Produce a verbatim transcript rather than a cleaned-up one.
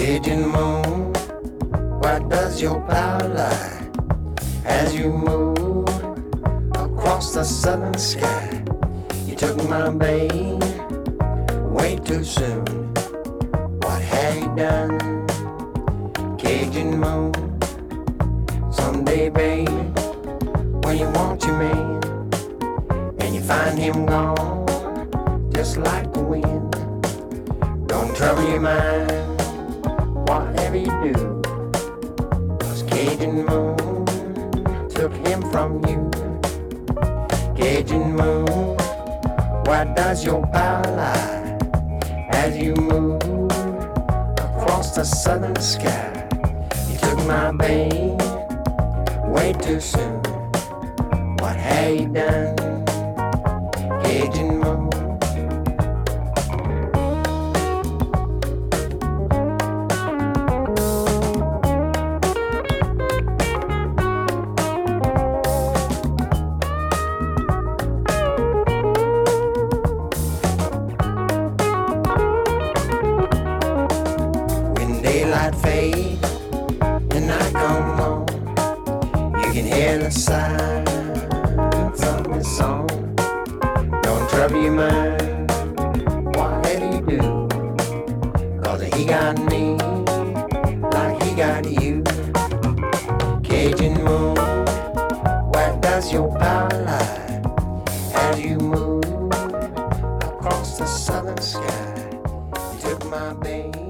Pigeon moon, where does your power lie? As you move across the southern sky, you took my babe way too soon. What have you done? Cajun moon, someday, babe, when you want your man and you find him gone, just like the wind, don't trouble your mind, whatever you do, 'cause Cajun moon took him from you. Cajun moon, where does your power lie? As you move across the southern sky, you took my babe way too soon. What have you done, Cajun moon? Daylight fade and night come on, you can hear the silence of the song. Don't trouble your mind, whatever you do, 'cause he got me like he got you. Cajun moon, where does your power lie? As you move across the southern sky, you took my babe